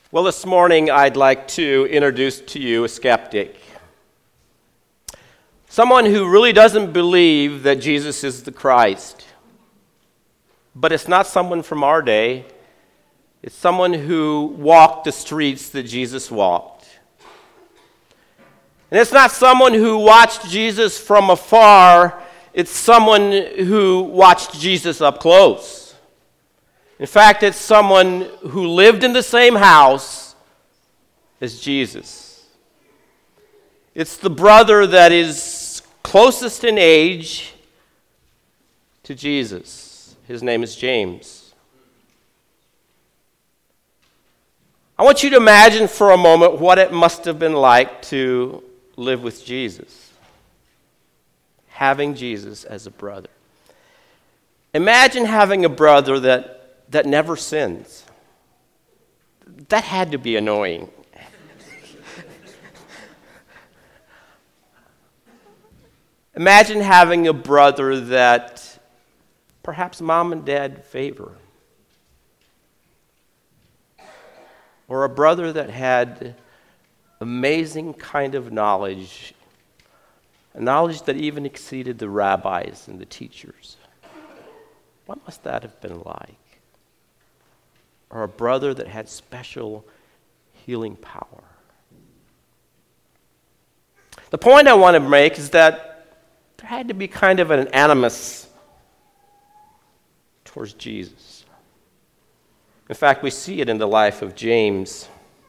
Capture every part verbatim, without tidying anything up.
Well, this morning I'd like to introduce to you a skeptic. Someone who really doesn't believe that Jesus is the Christ. But it's not someone from our day. It's someone who walked the streets that Jesus walked. And it's not someone who watched Jesus from afar. It's someone who watched Jesus up close. In fact, it's someone who lived in the same house as Jesus. It's the brother that is closest in age to Jesus. His name is James. I want you to imagine for a moment what it must have been like to live with Jesus, having Jesus as a brother. Imagine having a brother that that never sins. That had to be annoying. Imagine having a brother that perhaps mom and dad favor. Or a brother that had amazing kind of knowledge, a knowledge that even exceeded the rabbis and the teachers. What must that have been like? Or a brother that had special healing power. The point I want to make is that there had to be kind of an animus towards Jesus. In fact, we see it in the life of James.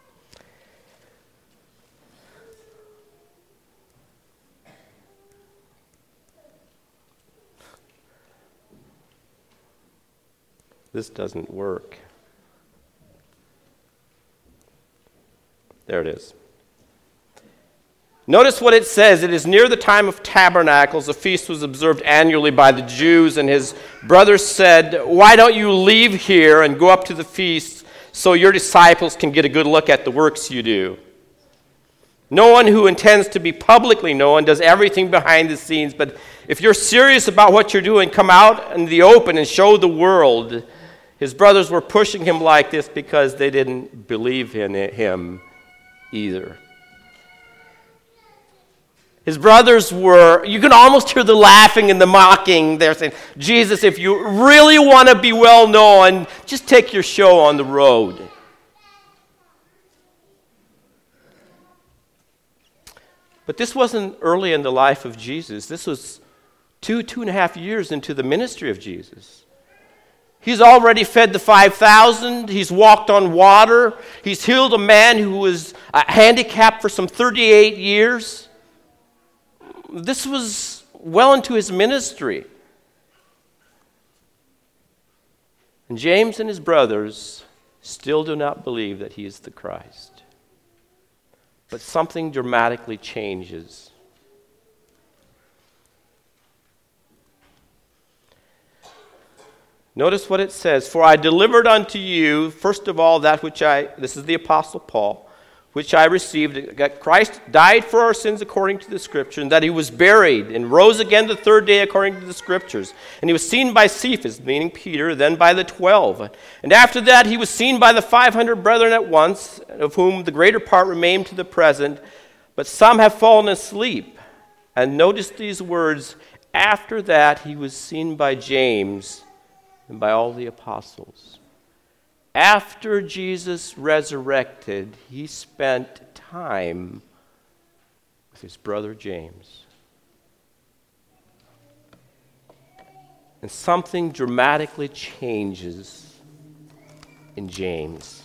This doesn't work. There it is. Notice what it says. It is near the time of tabernacles. A feast was observed annually by the Jews, and his brothers said, "Why don't you leave here and go up to the feast so your disciples can get a good look at the works you do? No one who intends to be publicly known does everything behind the scenes, but if you're serious about what you're doing, come out in the open and show the world." His brothers were pushing him like this because they didn't believe in him either. His brothers were, you can almost hear the laughing and the mocking. They're saying, "Jesus, if you really want to be well known, just take your show on the road." But this wasn't early in the life of Jesus. This was two, two and a half years into the ministry of Jesus. He's already fed the five thousand. He's walked on water. He's healed a man who was uh, handicapped for some thirty-eight years. This was well into his ministry. And James and his brothers still do not believe that he is the Christ. But something dramatically changes. Notice what it says. "For I delivered unto you, first of all, that which I," this is the Apostle Paul, "which I received, that Christ died for our sins according to the Scripture, and that he was buried, and rose again the third day according to the Scriptures. And he was seen by Cephas," meaning Peter, "then by the twelve. And after that he was seen by the five hundred brethren at once, of whom the greater part remain to the present, but some have fallen asleep." And notice these words, "After that he was seen by James, and by all the apostles." After Jesus resurrected, he spent time with his brother James. And something dramatically changes in James.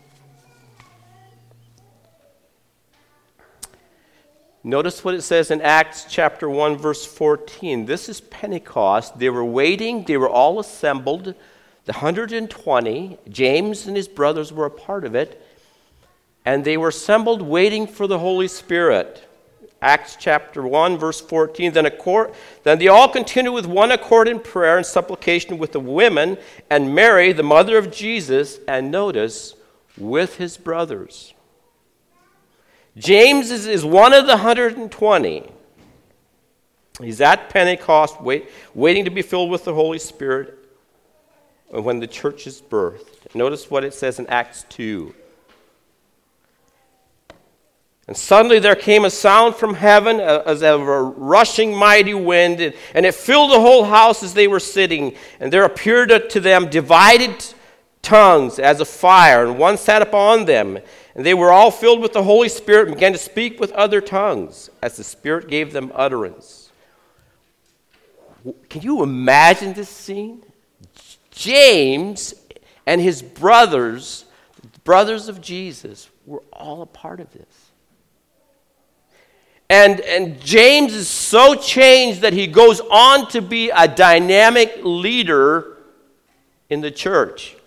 Notice what it says in Acts chapter one, verse fourteen. This is Pentecost. They were waiting. They were all assembled, the one hundred twenty. James and his brothers were a part of it. And they were assembled waiting for the Holy Spirit. Acts chapter one, verse fourteen. Then, accord, then they all continued with one accord in prayer and supplication with the women and Mary, the mother of Jesus, and notice, with his brothers. James is, is one of the one hundred twenty. He's at Pentecost, wait, waiting to be filled with the Holy Spirit when the church is birthed. Notice what it says in Acts two. And suddenly there came a sound from heaven as of a rushing mighty wind, and it filled the whole house as they were sitting. And there appeared to them divided tongues as of fire, and one sat upon them. And they were all filled with the Holy Spirit and began to speak with other tongues as the Spirit gave them utterance. Can you imagine this scene? James and his brothers, the brothers of Jesus, were all a part of this. And, and James is so changed that he goes on to be a dynamic leader in the church.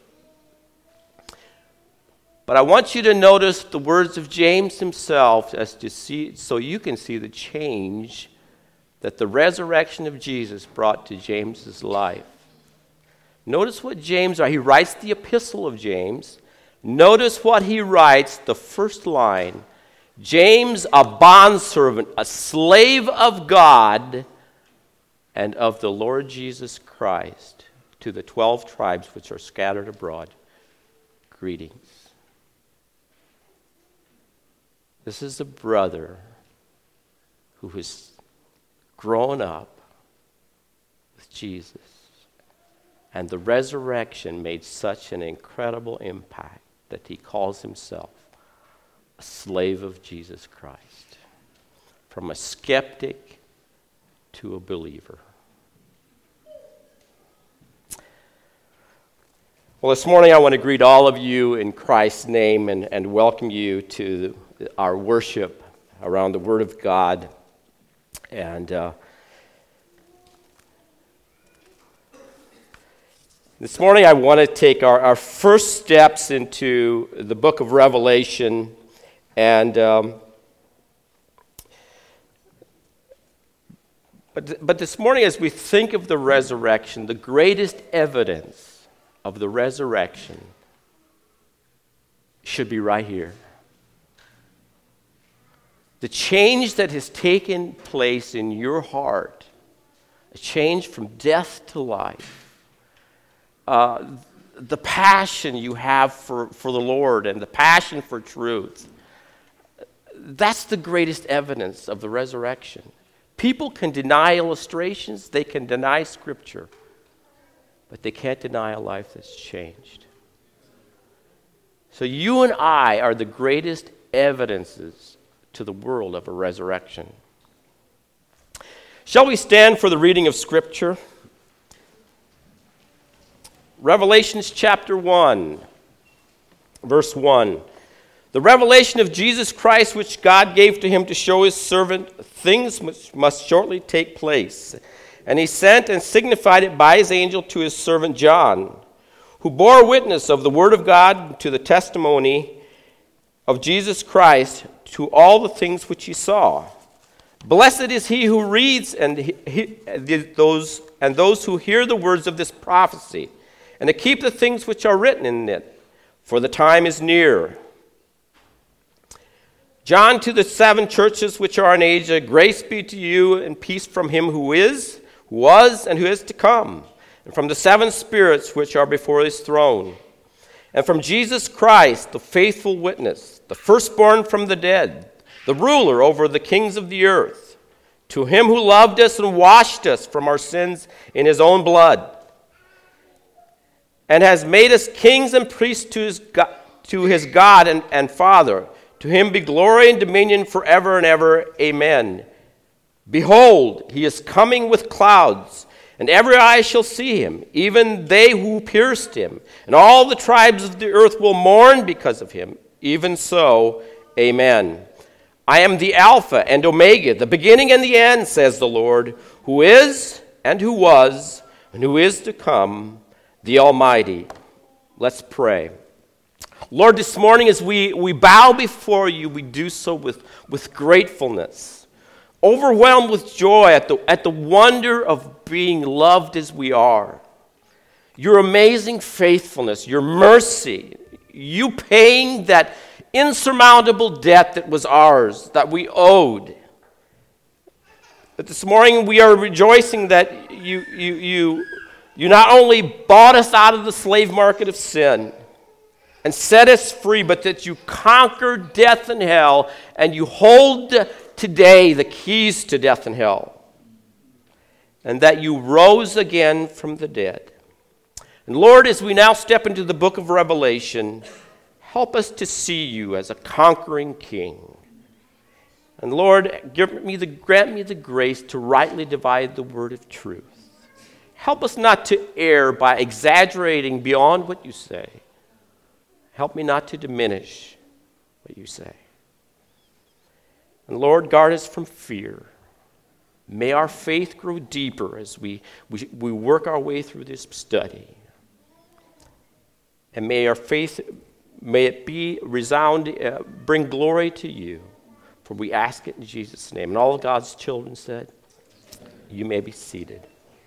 But I want you to notice the words of James himself as to see, so you can see the change that the resurrection of Jesus brought to James's life. Notice what James, he writes the epistle of James. Notice what he writes, the first line. James, a bondservant, a slave of God and of the Lord Jesus Christ, to the twelve tribes which are scattered abroad, greetings. This is a brother who has grown up with Jesus, and the resurrection made such an incredible impact that he calls himself a slave of Jesus Christ, from a skeptic to a believer. Well, this morning I want to greet all of you in Christ's name and, and welcome you to our worship around the Word of God. And uh, this morning I want to take our, our first steps into the book of Revelation. And um, but, but this morning, as we think of the resurrection, the greatest evidence of the resurrection should be right here. The change that has taken place in your heart, a change from death to life, uh, the passion you have for, for the Lord and the passion for truth. That's the greatest evidence of the resurrection. People can deny illustrations, they can deny Scripture, but they can't deny a life that's changed. So you and I are the greatest evidences to the world of a resurrection. Shall we stand for the reading of Scripture? Revelations chapter one, verse one. The revelation of Jesus Christ, which God gave to him to show his servant things which must shortly take place. And he sent and signified it by his angel to his servant John, who bore witness of the word of God to the testimony of Jesus Christ to all the things which he saw. Blessed is he who reads and he, he, those and those who hear the words of this prophecy, and to keep the things which are written in it, for the time is near. John, to the seven churches which are in Asia, grace be to you and peace from him who is, who was, and who is to come, and from the seven spirits which are before his throne, and from Jesus Christ, the faithful witness, the firstborn from the dead, the ruler over the kings of the earth, to him who loved us and washed us from our sins in his own blood, and has made us kings and priests to his God, to his God and, and Father. To him be glory and dominion forever and ever. Amen. Behold, he is coming with clouds, and every eye shall see him, even they who pierced him. And all the tribes of the earth will mourn because of him. Even so, amen. I am the Alpha and Omega, the beginning and the end, says the Lord, who is and who was and who is to come, the Almighty. Let's pray. Lord, this morning as we, we bow before you, we do so with, with gratefulness, overwhelmed with joy at the, at the wonder of being loved as we are. Your amazing faithfulness, your mercy, you paying that insurmountable debt that was ours, that we owed. But this morning we are rejoicing that you, you, you, you not only bought us out of the slave market of sin, and set us free, but that you conquered death and hell, and you hold today the keys to death and hell, and that you rose again from the dead. And Lord, as we now step into the book of Revelation, help us to see you as a conquering king. And Lord, give me the, grant me the grace to rightly divide the word of truth. Help us not to err by exaggerating beyond what you say. Help me not to diminish what you say. And Lord, guard us from fear. May our faith grow deeper as we, we, we work our way through this study. And may our faith, may it be resound, uh, bring glory to you. For we ask it in Jesus' name. And all of God's children said, you may be seated.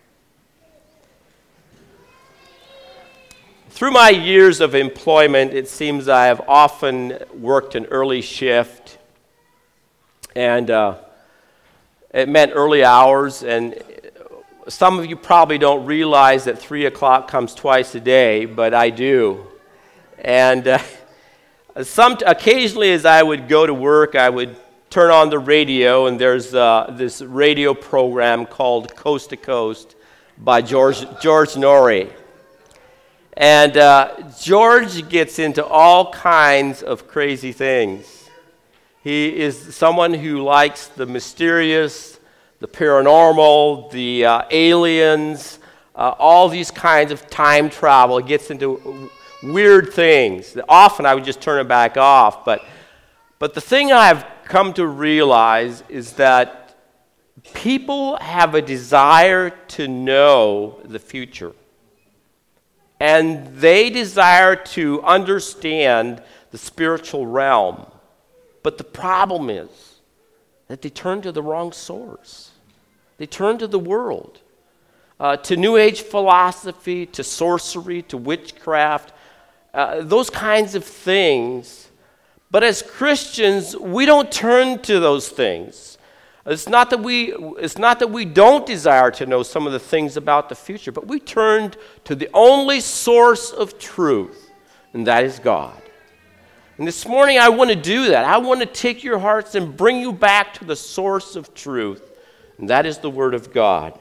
Through my years of employment, it seems I have often worked an early shift. And uh, it meant early hours. And some of you probably don't realize that three o'clock comes twice a day, but I do. And uh, some occasionally as I would go to work, I would turn on the radio, and there's uh, this radio program called Coast to Coast by George, George Norrie. And uh, George gets into all kinds of crazy things. He is someone who likes the mysterious, the paranormal, the uh, aliens, uh, all these kinds of time travel. He gets into weird things. Often I would just turn it back off. But, but the thing I've come to realize is that people have a desire to know the future. And they desire to understand the spiritual realm. But the problem is that they turn to the wrong source. They turn to the world, uh, to New Age philosophy, to sorcery, to witchcraft, uh, those kinds of things. But as Christians, we don't turn to those things. It's not that we, it's not that we don't desire to know some of the things about the future, but we turn to the only source of truth, and that is God. And this morning I want to do that. I want to take your hearts and bring you back to the source of truth, and that is the Word of God.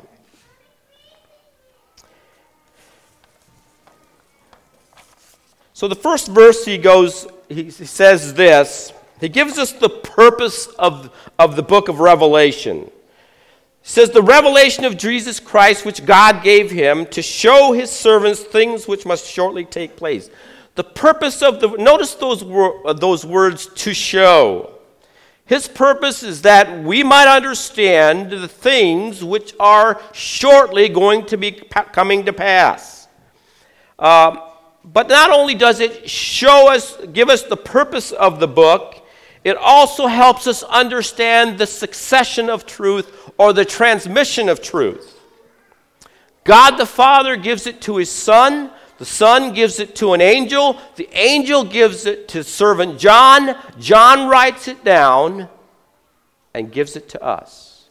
So the first verse he goes, he says this. He gives us the purpose of, of the book of Revelation. He says, the revelation of Jesus Christ, which God gave him to show his servants things which must shortly take place. The purpose of the, notice those, wor- those words, to show. His purpose is that we might understand the things which are shortly going to be pa- coming to pass. Uh, but not only does it show us, give us the purpose of the book, it also helps us understand the succession of truth or the transmission of truth. God the Father gives it to his Son. The Son gives it to an angel. The angel gives it to servant John. John writes it down and gives it to us.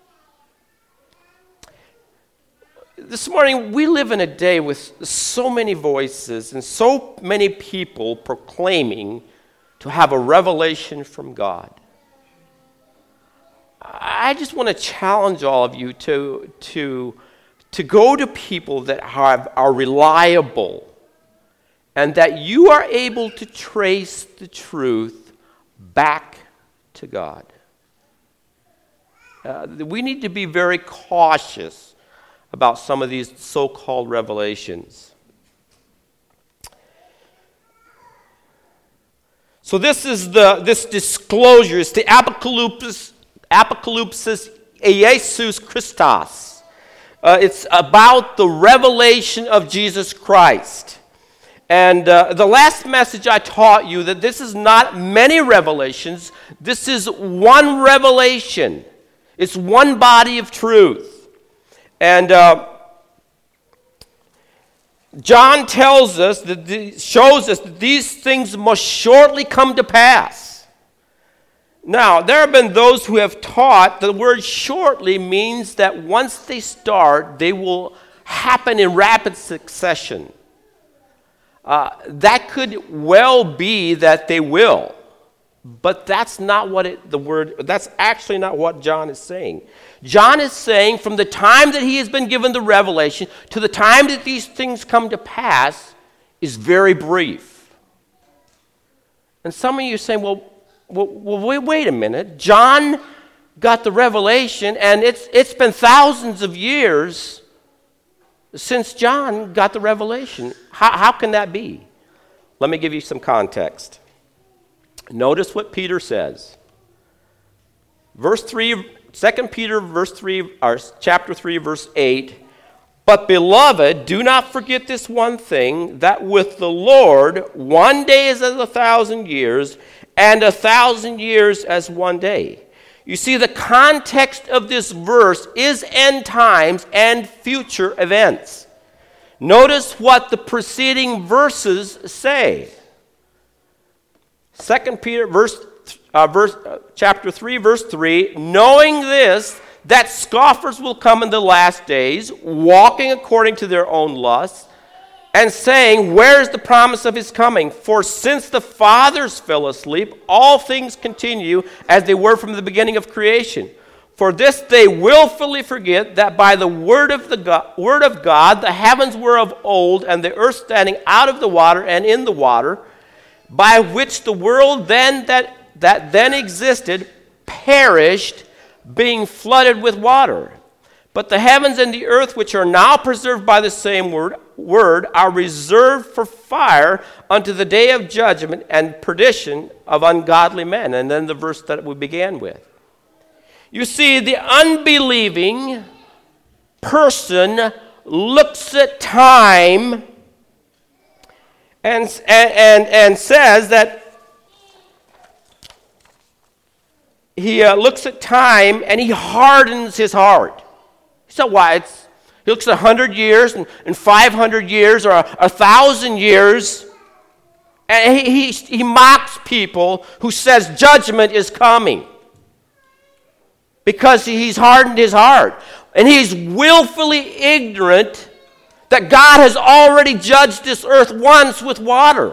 This morning, we live in a day with so many voices and so many people proclaiming to have a revelation from God. I just want to challenge all of you to, to, to go to people that have, are reliable and that you are able to trace the truth back to God. Uh, we need to be very cautious about some of these so-called revelations. So this is the this disclosure. It's the Apocalypsis, Apocalypsis Jesus Christos. Uh, it's about the revelation of Jesus Christ. And uh, the last message I taught you that this is not many revelations. This is one revelation. It's one body of truth. And uh, John tells us, that the, shows us that these things must shortly come to pass. Now, there have been those who have taught the word shortly means that once they start, they will happen in rapid succession. uh, that could well be that they will. But that's not what it, the word, that's actually not what John is saying. John is saying from the time that he has been given the revelation to the time that these things come to pass is very brief. And some of you are saying, well, well, well wait, wait a minute. John got the revelation, and it's it's been thousands of years since John got the revelation. How, how can that be? Let me give you some context. Notice what Peter says. Verse three, Second Peter verse three, or chapter three, verse eight. But beloved, do not forget this one thing, that with the Lord one day is as a thousand years, and a thousand years as one day. You see, the context of this verse is end times and future events. Notice what the preceding verses say. Second Peter verse, uh, verse uh, chapter three, verse three, knowing this, that scoffers will come in the last days, walking according to their own lusts, and saying, where is the promise of his coming? For since the fathers fell asleep, all things continue as they were from the beginning of creation. For this they willfully forget that by the word of the God, word of God the heavens were of old, and the earth standing out of the water and in the water, by which the world then that, that then existed perished, being flooded with water. But the heavens and the earth, which are now preserved by the same word, word, are reserved for fire unto the day of judgment and perdition of ungodly men. And then the verse that we began with. You see, the unbelieving person looks at time and, and, and, and says that he uh, looks at time and he hardens his heart. So why? It's, he looks at one hundred years and, and five hundred years or a, a thousand years, and he, he, he mocks people who says judgment is coming because he's hardened his heart. And he's willfully ignorant that God has already judged this earth once with water.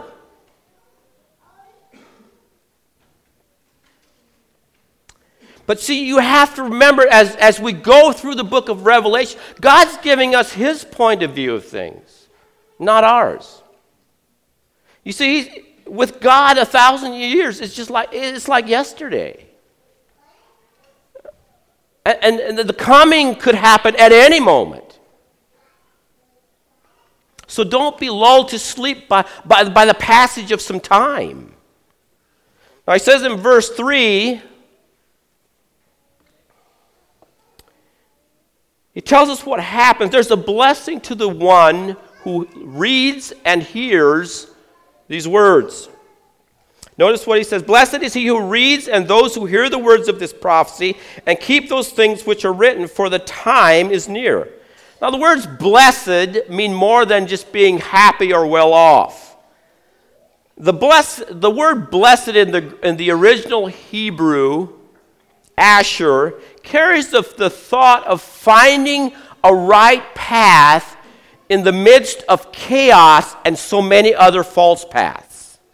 But see, you have to remember as, as we go through the book of Revelation, God's giving us his point of view of things, not ours. You see, he's, with God, a thousand years is just like it's like yesterday. And, and, and the coming could happen at any moment. So don't be lulled to sleep by, by, by the passage of some time. Now, he says in verse three, he tells us what happens. There's a blessing to the one who reads and hears these words. Notice what he says. Blessed is he who reads and those who hear the words of this prophecy and keep those things which are written, for the time is near. Now the words blessed mean more than just being happy or well off. The, bless, the word blessed in the, in the original Hebrew, Asher, carries the, the thought of finding a right path in the midst of chaos and so many other false paths.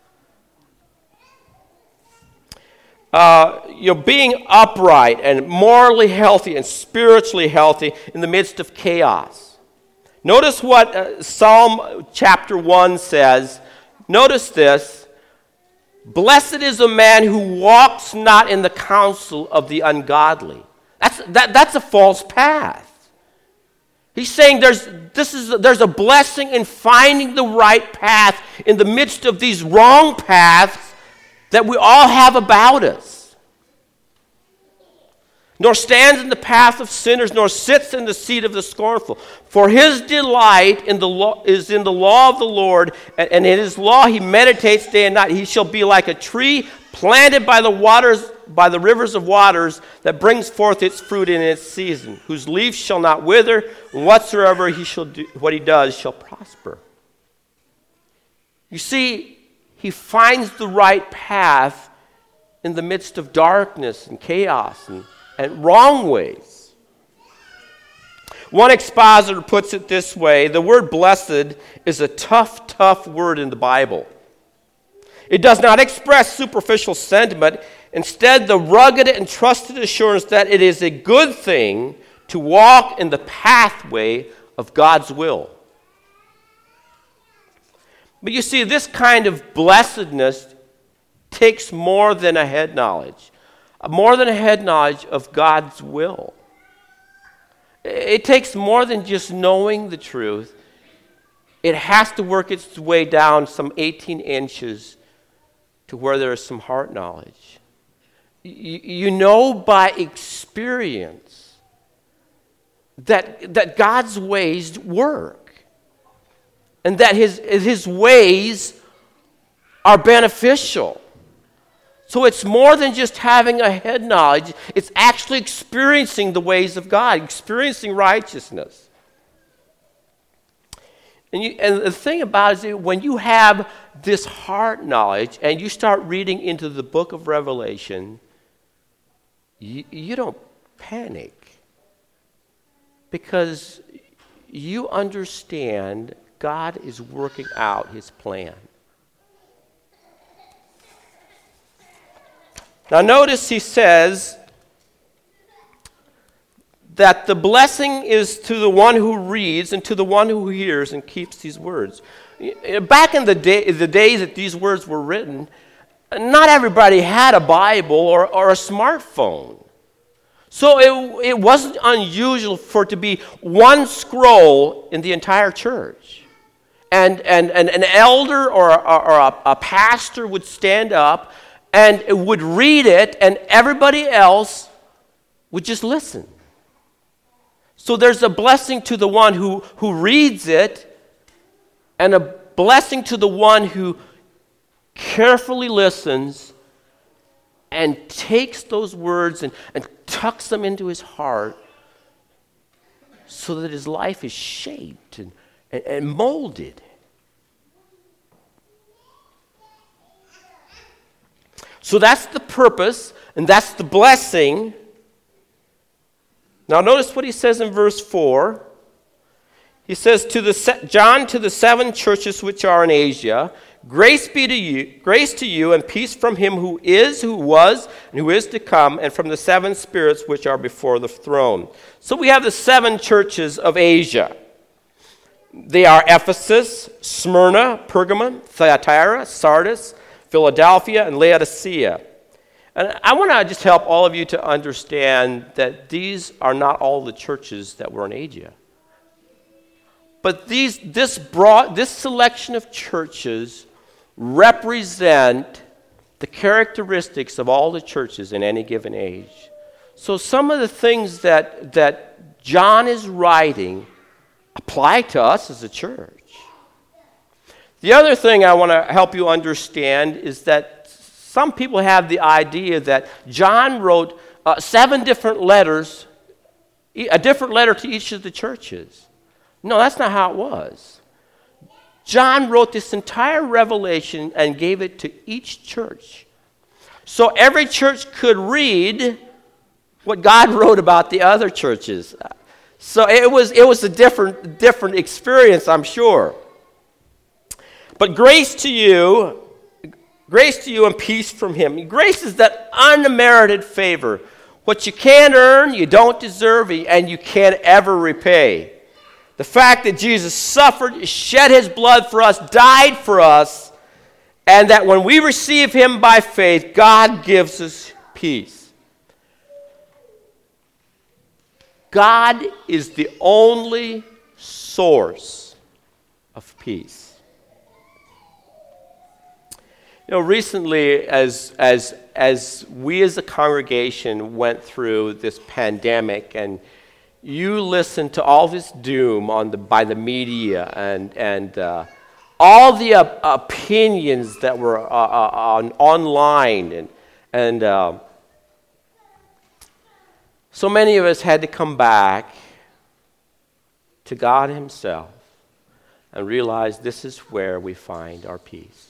Uh, you know, being upright and morally healthy and spiritually healthy in the midst of chaos. Notice what uh, Psalm chapter one says. Notice this. Blessed is a man who walks not in the counsel of the ungodly. That's, that, that's a false path. He's saying there's, this is, there's a blessing in finding the right path in the midst of these wrong paths that we all have about us. Nor stands in the path of sinners, nor sits in the seat of the scornful. For his delight in the law, is in the law of the Lord, and, and in his law he meditates day and night. He shall be like a tree planted by the waters, by the rivers of waters, that brings forth its fruit in its season, whose leaf shall not wither, and whatsoever he shall do, what he does shall prosper. You see, he finds the right path in the midst of darkness and chaos and, and wrong ways. One expositor puts it this way: the word blessed is a tough tough word in the Bible. It does not express superficial sentiment. Instead, the rugged and trusted assurance that it is a good thing to walk in the pathway of God's will. But you see, this kind of blessedness takes more than a head knowledge, more than a head knowledge of God's will. It takes more than just knowing the truth. It has to work its way down some eighteen inches to where there is some heart knowledge. You, you know by experience that, that God's ways work and that his, his ways are beneficial. So it's more than just having a head knowledge. It's actually experiencing the ways of God, experiencing righteousness. And, you, and the thing about it is that when you have this heart knowledge and you start reading into the book of Revelation, you, you don't panic because you understand God is working out his plan. Now notice he says that the blessing is to the one who reads and to the one who hears and keeps these words. Back in the day, the days that these words were written, not everybody had a Bible or, or a smartphone. So it, it wasn't unusual for it to be one scroll in the entire church. And, and, and an elder or, or, or a, a pastor would stand up and would read it, and everybody else would just listen. So there's a blessing to the one who, who reads it, and a blessing to the one who carefully listens and takes those words and, and tucks them into his heart so that his life is shaped and, and, and molded. So that's the purpose, and that's the blessing. Now notice what he says in verse four. He says, "To the se- John, to the seven churches which are in Asia, grace be to you, grace to you, and peace from him who is, who was, and who is to come, and from the seven spirits which are before the throne." So we have the seven churches of Asia. They are Ephesus, Smyrna, Pergamum, Thyatira, Sardis, Philadelphia, and Laodicea. And I want to just help all of you to understand that these are not all the churches that were in Asia. But these, this, broad, this selection of churches represent the characteristics of all the churches in any given age. So some of the things that, that John is writing apply to us as a church. The other thing I want to help you understand is that some people have the idea that John wrote uh, seven different letters, a different letter to each of the churches. No, that's not how it was. John wrote this entire revelation and gave it to each church. So every church could read what God wrote about the other churches. So it was, it was a different, different experience, I'm sure. But grace to you, grace to you and peace from him. Grace is that unmerited favor. What you can't earn, you don't deserve, and you can't ever repay. The fact that Jesus suffered, shed his blood for us, died for us, and that when we receive him by faith, God gives us peace. God is the only source of peace. You know, recently, as, as, as we as a congregation went through this pandemic, and you listened to all this doom on the, by the media and, and uh, all the uh, opinions that were uh, uh, on, online, and, and uh, so many of us had to come back to God himself and realize this is where we find our peace.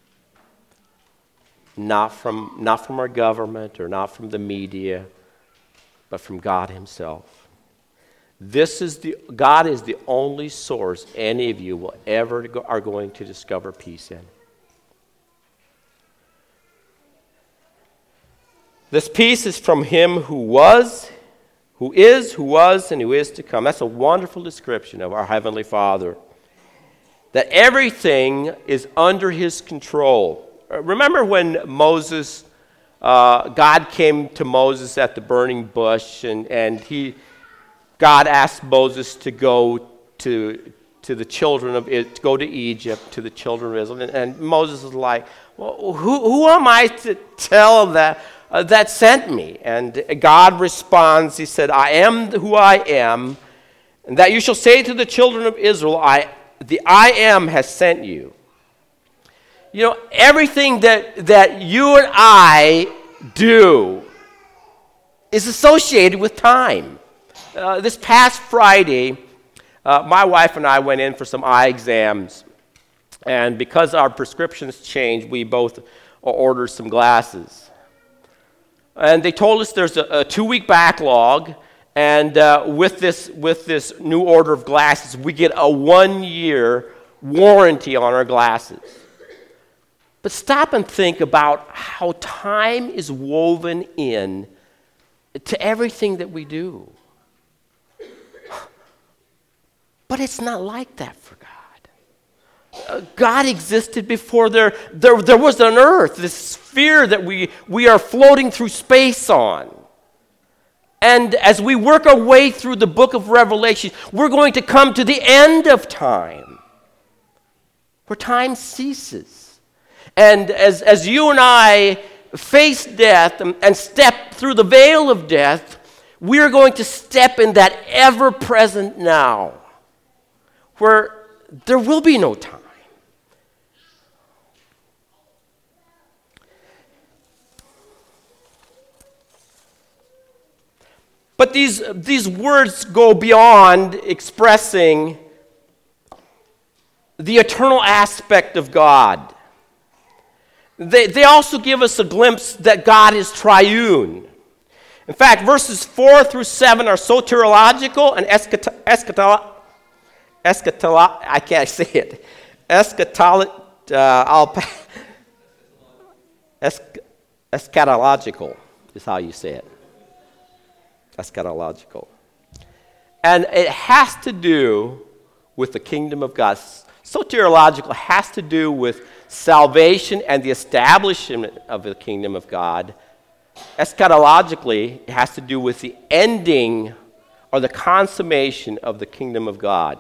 Not from, not from our government or not from the media, but from God himself. This is the God is the only source any of you will ever go, are going to discover peace in. This peace is from him who was, who is, who was, and who is to come. That's a wonderful description of our Heavenly Father. That everything is under his control. Remember when Moses, uh, God came to Moses at the burning bush, and, and he, God asked Moses to go to, to the children of to go to Egypt, to the children of Israel. And, and Moses was like, well, who, who am I to tell that? Uh, that sent me. And God responds, he said, I am who I am, and that you shall say to the children of Israel, I, the I am has sent you. You know, everything that, that you and I do is associated with time. Uh, this past Friday, uh, my wife and I went in for some eye exams, and because our prescriptions changed, we both ordered some glasses. And they told us there's a, a two-week backlog, and uh, with this with this new order of glasses, we get a one-year warranty on our glasses. But stop and think about how time is woven in to everything that we do. But it's not like that for God. Uh, God existed before there, there, there was an earth, this sphere that we, we are floating through space on. And as we work our way through the book of Revelation, we're going to come to the end of time, where time ceases. And as, as you and I face death and, and step through the veil of death, we are going to step in that ever-present now, where there will be no time. But these, these words go beyond expressing the eternal aspect of God. They, they also give us a glimpse that God is triune. In fact, verses four through seven are soteriological and eschatological. Eschatolo- eschatolo- I can't say it. Eschatolo- uh, I'll, esch- eschatological is how you say it. Eschatological. And it has to do with the kingdom of God. Soteriological has to do with salvation and the establishment of the kingdom of God. Eschatologically, it has to do with the ending or the consummation of the kingdom of God.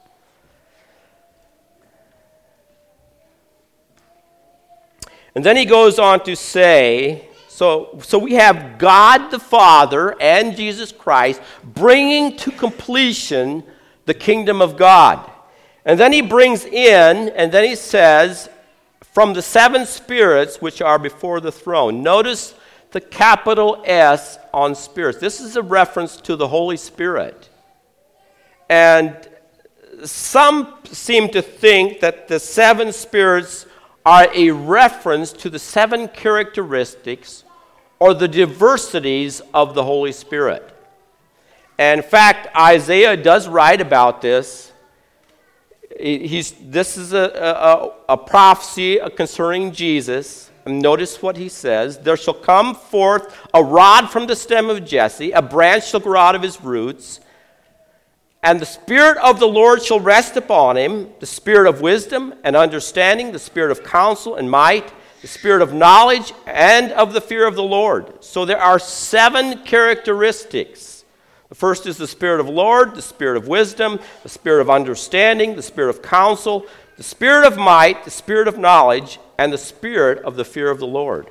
And then he goes on to say, So, so we have God the Father and Jesus Christ bringing to completion the kingdom of God. And then he brings in, and then he says, from the seven spirits which are before the throne. Notice the capital S on spirits. This is a reference to the Holy Spirit. And some seem to think that the seven spirits are a reference to the seven characteristics or the diversities of the Holy Spirit. And in fact, Isaiah does write about this. He's, this is a, a, a prophecy concerning Jesus. And notice what he says. There shall come forth a rod from the stem of Jesse, a branch shall grow out of his roots, and the Spirit of the Lord shall rest upon him, the Spirit of wisdom and understanding, the Spirit of counsel and might, the Spirit of knowledge and of the fear of the Lord. So there are seven characteristics. The first is the Spirit of the Lord, the Spirit of wisdom, the Spirit of understanding, the Spirit of counsel, the Spirit of might, the Spirit of knowledge, and the Spirit of the fear of the Lord.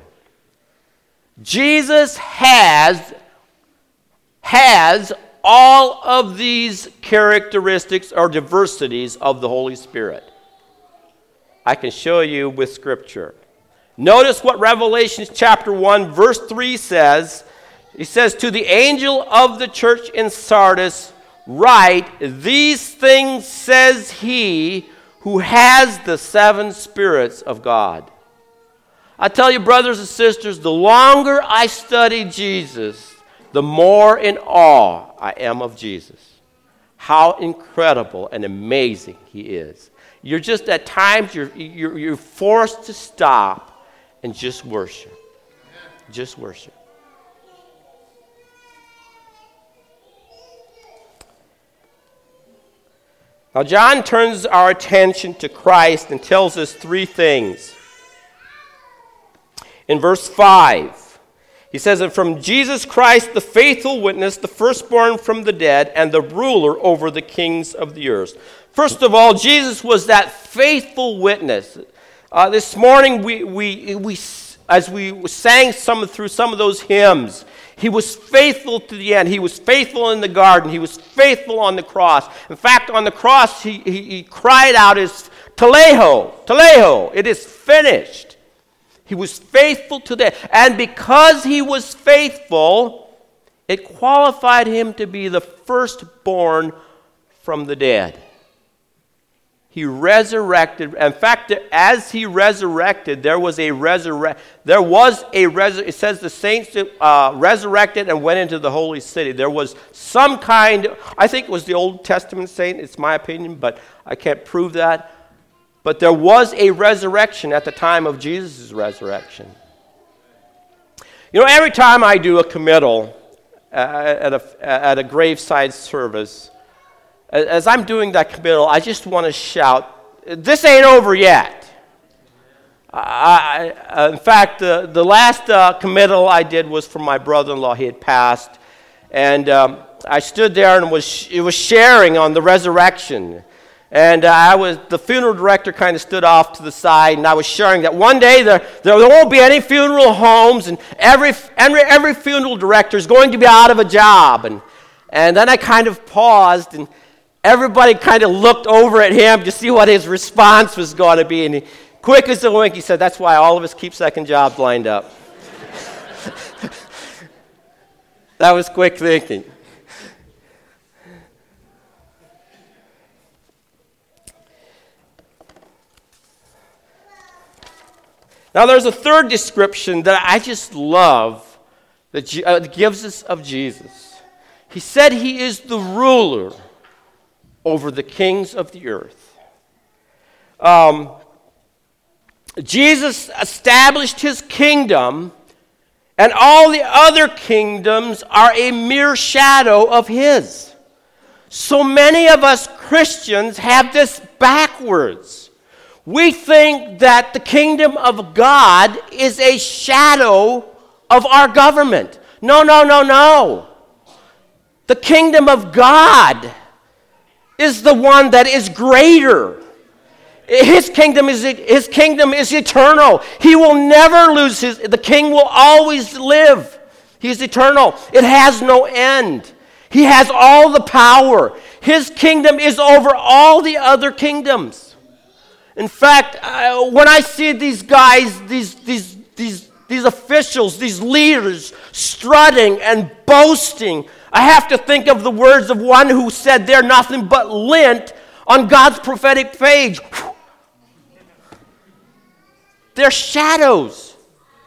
Jesus has, has all of these characteristics or diversities of the Holy Spirit. I can show you with Scripture. Notice what Revelation chapter one, verse three says. He says, to the angel of the church in Sardis, write, these things says he who has the seven spirits of God. I tell you, brothers and sisters, the longer I study Jesus, the more in awe I am of Jesus. how incredible and amazing he is. You're just, at times, you're, you're, you're forced to stop and just worship. Just worship. Now, John turns our attention to Christ and tells us three things. In verse five, he says, "And from Jesus Christ, the faithful witness, the firstborn from the dead, and the ruler over the kings of the earth." First of all, Jesus was that faithful witness. Uh, this morning, we, we, we, as we sang some through some of those hymns, he was faithful to the end. He was faithful in the garden. He was faithful on the cross. In fact, on the cross, he, he, he cried out, "Is teleho, teleho, it is finished." He was faithful to that. And because he was faithful, it qualified him to be the firstborn from the dead. He resurrected. In fact, as he resurrected, there was a resurrect. There was a res. It says the saints uh, resurrected and went into the holy city. There was some kind. I think it was the Old Testament saint. It's my opinion, but I can't prove that. But there was a resurrection at the time of Jesus' resurrection. You know, every time I do a committal at a, at a graveside service, as I'm doing that committal, I just want to shout, "This ain't over yet." I, I, in fact, uh, the last uh, committal I did was for my brother-in-law. He had passed. And um, I stood there and was, it was sharing on the resurrection. And uh, I was the funeral director kind of stood off to the side, and I was sharing that one day there, there, there won't be any funeral homes, and every, every, every funeral director is going to be out of a job. And, and then I kind of paused, and everybody kind of looked over at him to see what his response was going to be. And he, quick as a wink, he said, "That's why all of us keep second jobs lined up." That was quick thinking. Now, there's a third description that I just love that uh, gives us of Jesus. He said he is the ruler over the kings of the earth. Um, Jesus established his kingdom, and all the other kingdoms are a mere shadow of his. So many of us Christians have this backwards. We think that the kingdom of God is a shadow of our government. No, no, no, no. The kingdom of God is the one that is greater. His kingdom is his kingdom is eternal. He will never lose his. The king will always live. He is eternal. It has no end. He has all the power. His kingdom is over all the other kingdoms. In fact, uh, when I see these guys, these, these, these, these officials, these leaders strutting and boasting, I have to think of the words of one who said they're nothing but lint on God's prophetic page. They're shadows.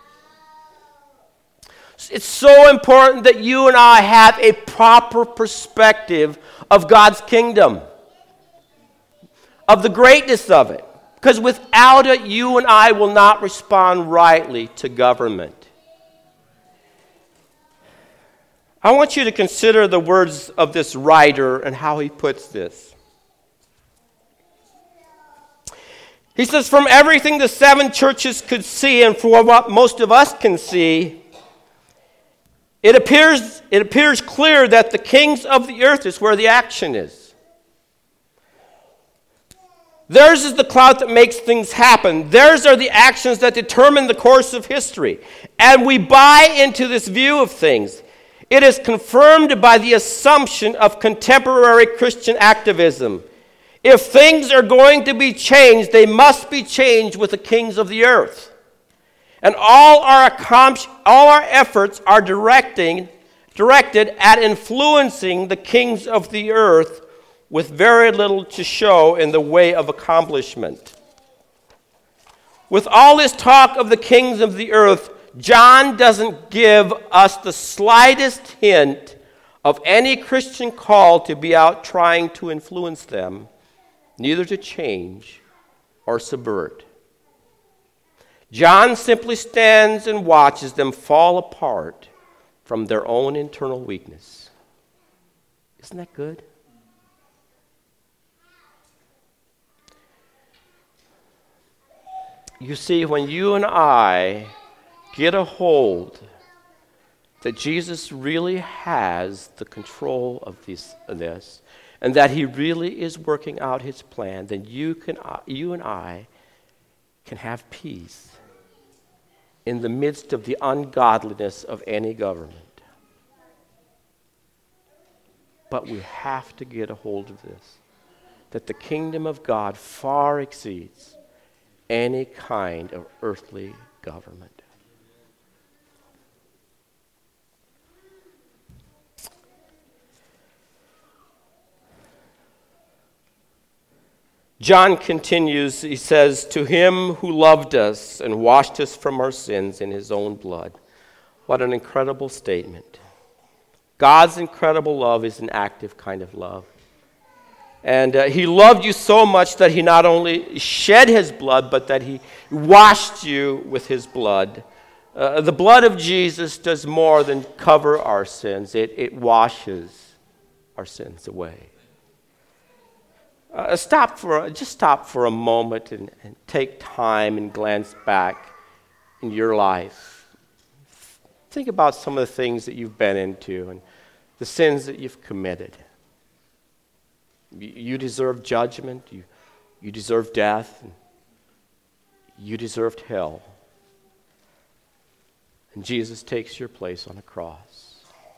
It's so important that you and I have a proper perspective of God's kingdom, of the greatness of it. Because without it, you and I will not respond rightly to government. I want you to consider the words of this writer and how he puts this. He says, "From everything the seven churches could see, and from what most of us can see, it appears, it appears clear that the kings of the earth is where the action is. Theirs is the clout that makes things happen. Theirs are the actions that determine the course of history. And we buy into this view of things. It is confirmed by the assumption of contemporary Christian activism. If things are going to be changed, they must be changed with the kings of the earth. And all our, all our efforts are directing, directed at influencing the kings of the earth with very little to show in the way of accomplishment. With all this talk of the kings of the earth, John doesn't give us the slightest hint of any Christian call to be out trying to influence them, neither to change or subvert. John simply stands and watches them fall apart from their own internal weakness. Isn't that good? You see, when you and I get a hold that Jesus really has the control of this, of this, and that he really is working out his plan, then you can, you and I can have peace in the midst of the ungodliness of any government. But we have to get a hold of this, that the kingdom of God far exceeds any kind of earthly government. John continues, he says, to him who loved us and washed us from our sins in his own blood. What an incredible statement. God's incredible love is an active kind of love. And uh, he loved you so much that he not only shed his blood, but that he washed you with his blood. Uh, the blood of Jesus does more than cover our sins. It, it washes our sins away. Uh, stop for just stop for a moment and, and take time and glance back in your life. Think about some of the things that you've been into and the sins that you've committed. You, you deserve judgment. You, you deserve death. And you deserved hell. And Jesus takes your place on a cross.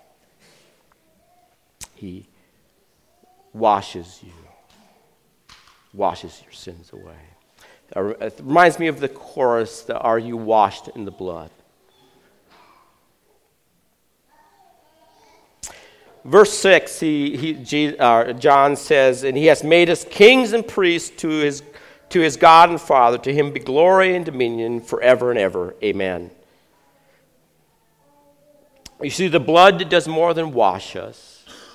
He washes you. Washes your sins away. It reminds me of the chorus, the "Are you washed in the blood?" Verse six, he, he, uh, John says, and he has made us kings and priests to his, to his God and Father. To him be glory and dominion forever and ever. Amen. You see, the blood does more than wash us.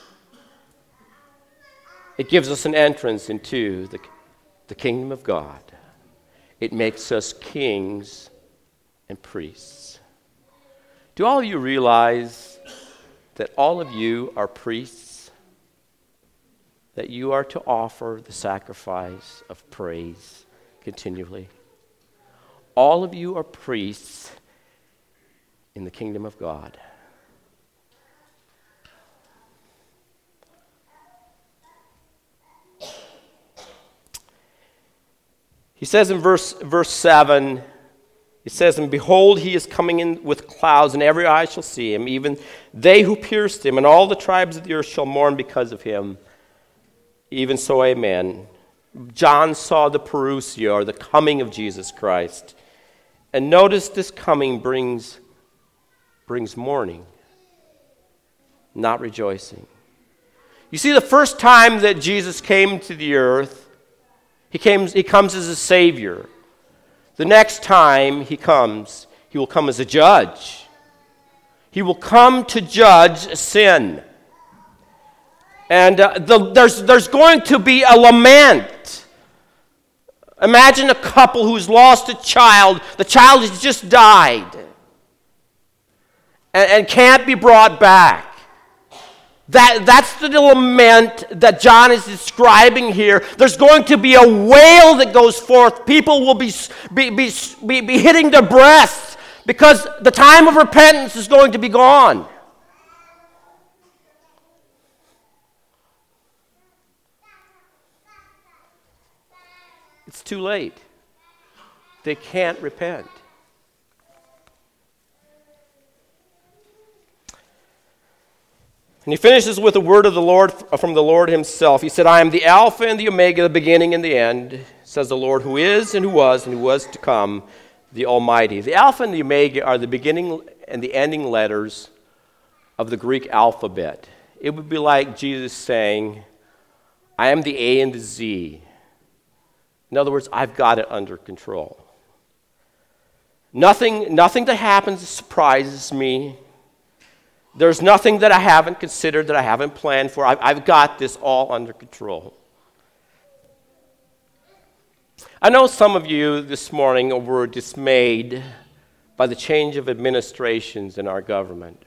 It gives us an entrance into the, the kingdom of God. It makes us kings and priests. Do all of you realize that all of you are priests? That you are to offer the sacrifice of praise continually? All of you are priests in the kingdom of God. He says in verse, verse seven, it says, and behold, he is coming in with clouds, and every eye shall see him, even they who pierced him, and all the tribes of the earth shall mourn because of him. Even so, amen. John saw the parousia, or the coming of Jesus Christ. And notice this coming brings, brings mourning, not rejoicing. You see, the first time that Jesus came to the earth, He, came, he comes as a Savior. The next time he comes, he will come as a judge. He will come to judge sin. And uh, the, there's, there's going to be a lament. Imagine a couple who's lost a child. The child has just died and, and can't be brought back. That, that's the lament that John is describing here. There's going to be a wail that goes forth. People will be, be, be, be, be hitting their breasts because the time of repentance is going to be gone. It's too late. They can't repent. And he finishes with a word of the Lord from the Lord himself. He said, I am the Alpha and the Omega, the beginning and the end, says the Lord, who is and who was and who was to come, the Almighty. The Alpha and the Omega are the beginning and the ending letters of the Greek alphabet. It would be like Jesus saying, I am the A and the Z. In other words, I've got it under control. Nothing, nothing that happens surprises me. There's nothing that I haven't considered, that I haven't planned for. I've, I've got this all under control. I know some of you this morning were dismayed by the change of administrations in our government.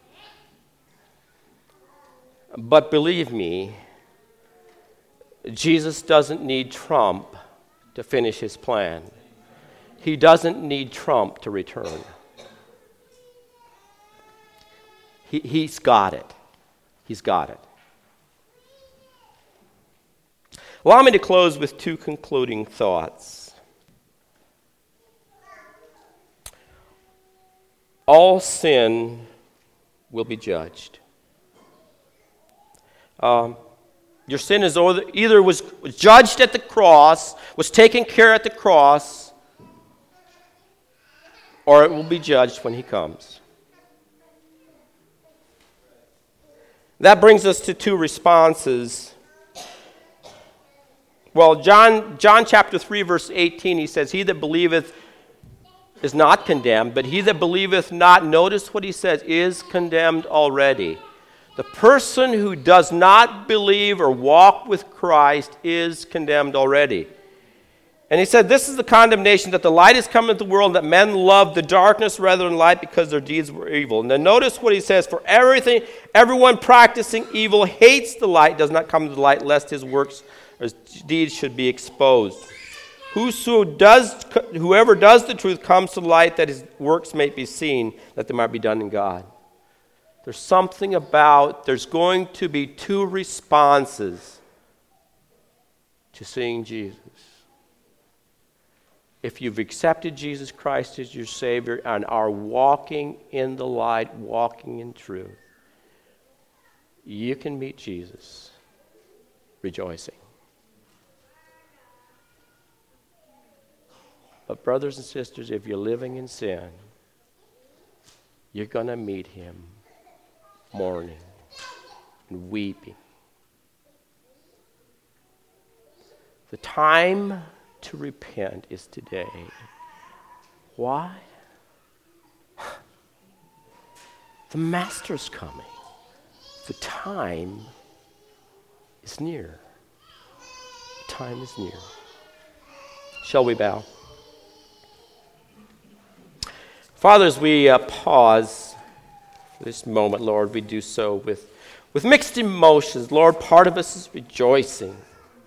But believe me, Jesus doesn't need Trump to finish his plan. He doesn't need Trump to return. He, he's got it. He's got it. Allow me to close with two concluding thoughts. All sin will be judged. Um, your sin is either was judged at the cross, was taken care at the cross, or it will be judged when he comes. That brings us to two responses. Well, John, John chapter three, verse eighteen, he says, "He that believeth is not condemned, but he that believeth not," notice what he says, "is condemned already." The person who does not believe or walk with Christ is condemned already. And he said, "This is the condemnation, that the light is come into the world, that men love the darkness rather than light, because their deeds were evil." And then notice what he says, "For everything, everyone practicing evil hates the light, does not come to the light, lest his works or his deeds should be exposed. Whoso does, whoever does the truth comes to the light, that his works may be seen, that they might be done in God." There's something about, there's going to be two responses to seeing Jesus. If you've accepted Jesus Christ as your Savior and are walking in the light, walking in truth, you can meet Jesus rejoicing. But brothers and sisters, if you're living in sin, you're going to meet him mourning and weeping. The time to repent is today. Why? The Master's coming. The time is near. The time is near. Shall we bow? Father, as we uh, pause for this moment, Lord, we do so with, with mixed emotions. Lord, part of us is rejoicing.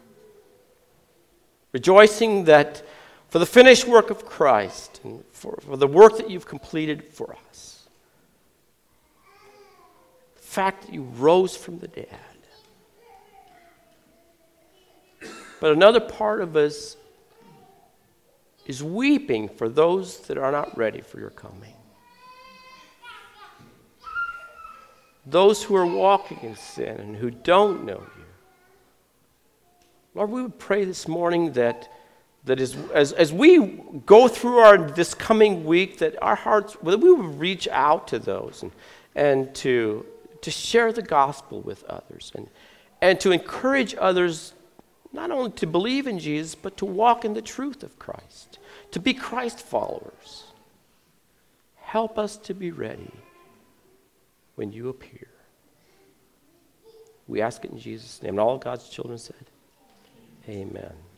Rejoicing that for the finished work of Christ and for, for the work that you've completed for us. The fact that you rose from the dead. But another part of us is weeping for those that are not ready for your coming. Those who are walking in sin and who don't know you. Lord, we would pray this morning that, that as, as, as we go through our this coming week, that our hearts, that we would reach out to those and, and to, to share the gospel with others and, and to encourage others not only to believe in Jesus, but to walk in the truth of Christ, to be Christ followers. Help us to be ready when you appear. We ask it in Jesus' name. And all of God's children said, amen.